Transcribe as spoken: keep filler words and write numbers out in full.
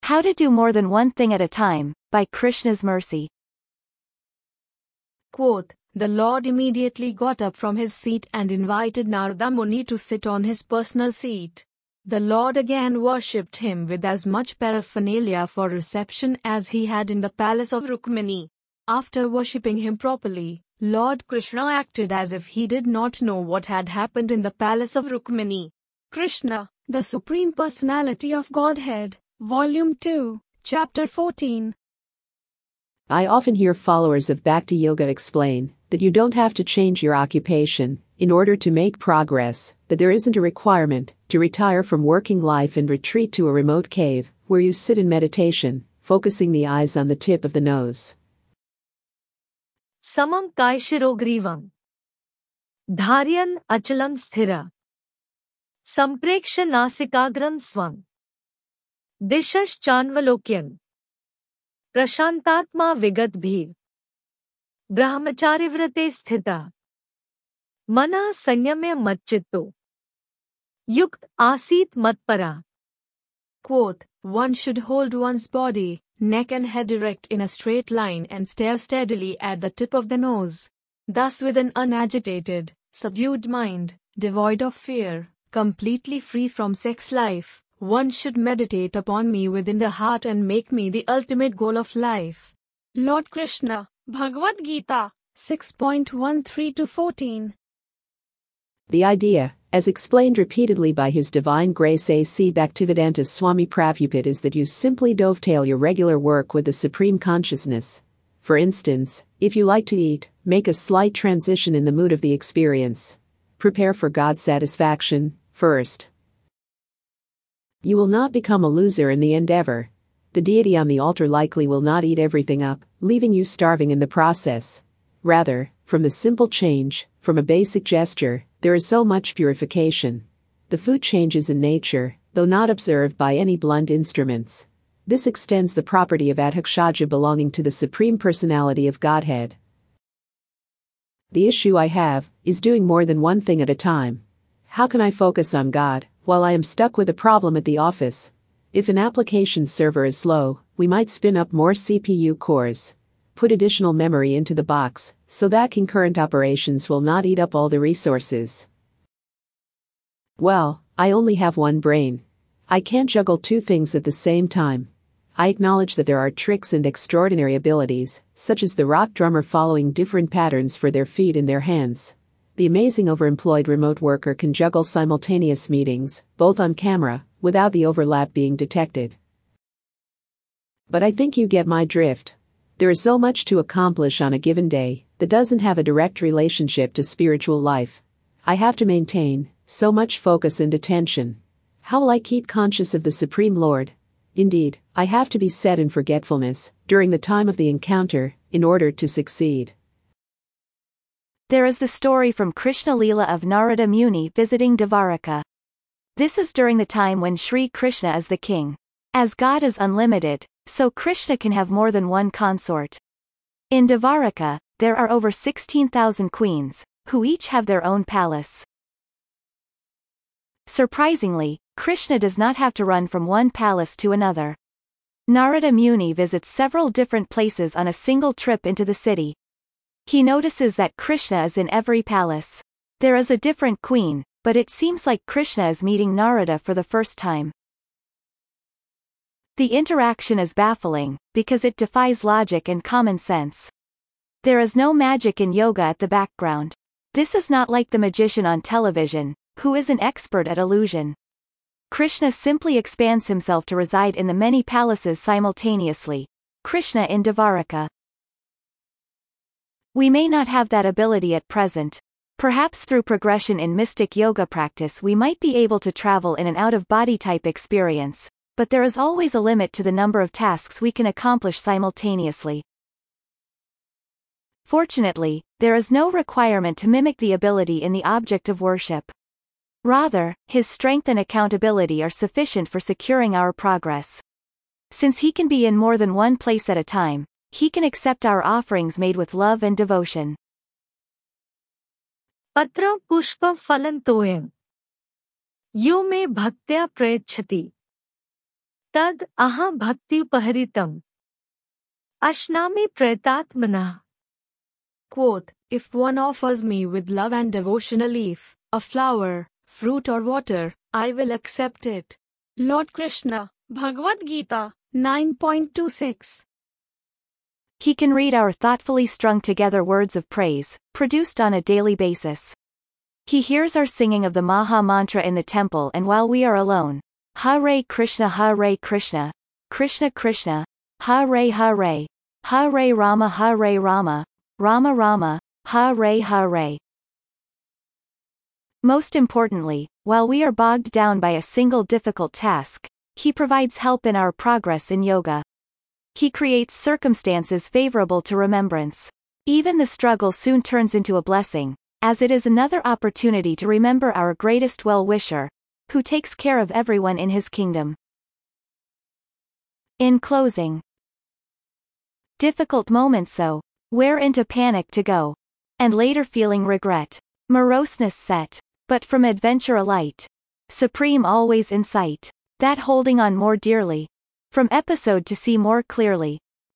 How to Do More Than One Thing at a Time, by Krishna's Mercy. Quote, the Lord immediately got up from his seat and invited Narada Muni to sit on his personal seat. The Lord again worshipped him with as much paraphernalia for reception as he had in the palace of Rukmini. After worshipping him properly, Lord Krishna acted as if he did not know what had happened in the palace of Rukmini. Krishna, the Supreme Personality of Godhead, Volume two, Chapter fourteen. I often hear followers of Bhakti Yoga explain that you don't have to change your occupation in order to make progress, that there isn't a requirement to retire from working life and retreat to a remote cave where you sit in meditation, focusing the eyes on the tip of the nose. Samam kaishirogrivam Dharyan achalam sthira Sampreksha nasikagram swam Dishash chanvalokyan Prashantatma vigat bhir Brahmacharivrate sthita Mana sanyamya matchitto Yukt asit matpara. Quote, one should hold one's body, neck and head erect in a straight line and stare steadily at the tip of the nose. Thus with an unagitated, subdued mind, devoid of fear, completely free from sex life, one should meditate upon me within the heart and make me the ultimate goal of life. Lord Krishna, Bhagavad Gita, six point thirteen to fourteen. The idea, as explained repeatedly by His Divine Grace A C Bhaktivedanta Swami Prabhupada, is that you simply dovetail your regular work with the Supreme Consciousness. For instance, if you like to eat, make a slight transition in the mood of the experience. Prepare for God's satisfaction, first. You will not become a loser in the endeavor. The deity on the altar likely will not eat everything up, leaving you starving in the process. Rather, from the simple change, from a basic gesture, there is so much purification. The food changes in nature, though not observed by any blunt instruments. This extends the property of Adhakshaja belonging to the Supreme Personality of Godhead. The issue I have is doing more than one thing at a time. How can I focus on God while I am stuck with a problem at the office? If an application server is slow, we might spin up more C P U cores. Put additional memory into the box so that concurrent operations will not eat up all the resources. Well, I only have one brain. I can't juggle two things at the same time. I acknowledge that there are tricks and extraordinary abilities, such as the rock drummer following different patterns for their feet and their hands. The amazing overemployed remote worker can juggle simultaneous meetings, both on camera, without the overlap being detected. But I think you get my drift. There is so much to accomplish on a given day that doesn't have a direct relationship to spiritual life. I have to maintain so much focus and attention. How will I keep conscious of the Supreme Lord? Indeed, I have to be set in forgetfulness during the time of the encounter in order to succeed. There is the story from Krishna Leela of Narada Muni visiting Dvaraka. This is during the time when Sri Krishna is the king. As God is unlimited, so Krishna can have more than one consort. In Dvaraka, there are over sixteen thousand queens, who each have their own palace. Surprisingly, Krishna does not have to run from one palace to another. Narada Muni visits several different places on a single trip into the city. He notices that Krishna is in every palace. There is a different queen, but it seems like Krishna is meeting Narada for the first time. The interaction is baffling, because it defies logic and common sense. There is no magic in yoga at the background. This is not like the magician on television, who is an expert at illusion. Krishna simply expands himself to reside in the many palaces simultaneously. Krishna in Dvaraka. We may not have that ability at present. Perhaps through progression in mystic yoga practice we might be able to travel in an out-of-body type experience, but there is always a limit to the number of tasks we can accomplish simultaneously. Fortunately, there is no requirement to mimic the ability in the object of worship. Rather, his strength and accountability are sufficient for securing our progress. Since he can be in more than one place at a time, he can accept our offerings made with love and devotion. Patram pushpam phalantoyam Yo me bhaktya prayachati तद अहा भक्त्युपहरितम् अश्नामि प्रयतात्मनः. Quoth, if one offers me with love and devotion a leaf, a flower, fruit or water, I will accept it. Lord Krishna, Bhagavad Gita, nine point two six. He can read our thoughtfully strung together words of praise, produced on a daily basis. He hears our singing of the Maha Mantra in the temple and while we are alone. Hare Krishna, Hare Krishna, Krishna Krishna, Hare Hare, Hare Rama, Hare Rama, Rama Rama, Hare Hare. Most importantly, while we are bogged down by a single difficult task, he provides help in our progress in yoga. He creates circumstances favorable to remembrance. Even the struggle soon turns into a blessing, as it is another opportunity to remember our greatest well-wisher, who takes care of everyone in his kingdom. In closing, difficult moments so, where into panic to go, and later feeling regret, moroseness set, but from adventure a light, supreme always in sight, that holding on more dearly, from episode to see more clearly.